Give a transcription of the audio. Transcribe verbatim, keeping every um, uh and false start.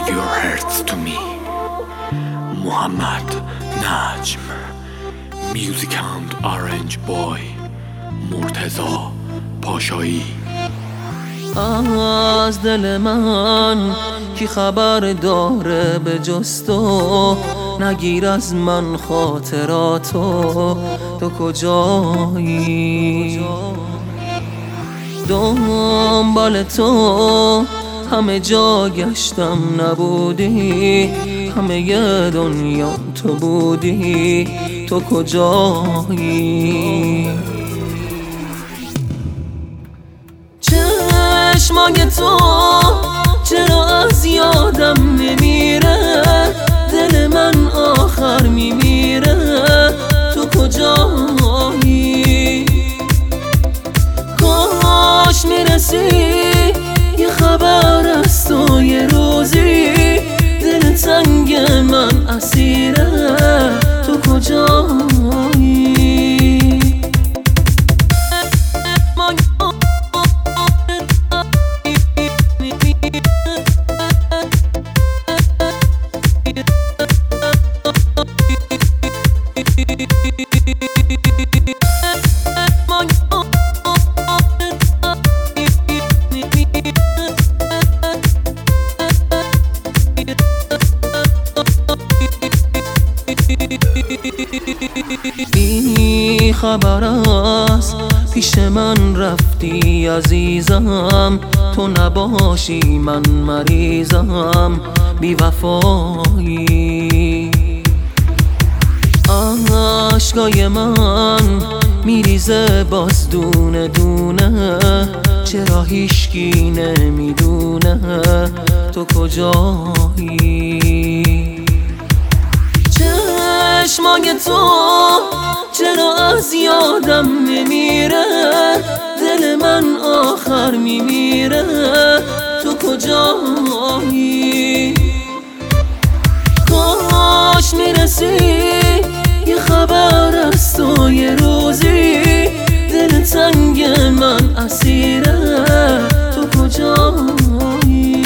your hearts to me. محمد نجم. Music and Orange Boy مرتضی پاشایی. از دل من کی خبر داره به جز تو؟ نگیر از من خاطراتو، تو کجایی؟ دنبال تو همه جا گشتم نبودی، همه ی دنیا تو بودی، تو کجایی؟ چشمای تو چرا از یادم نمیره؟ دل من آخر میمیره، تو کجایی؟ کاش میرسی یه خبر از تو یه روزی، دل تنگ من اسیره، تو کجایی؟ بی خبر است پیش من رفتی عزیزم، تو نباشی من مریضم، بی وفایی. عشقای من میریزه باز دونه دونه، چرا هیچکی نمیدونه تو کجایی؟ چشمای تو چرا از یادم نمیره؟ دل من آخر میمیره، تو کجایی؟ کاش میرسی یه خبر از تو یه روزی، دل تنگ من اسیره، تو کجایی؟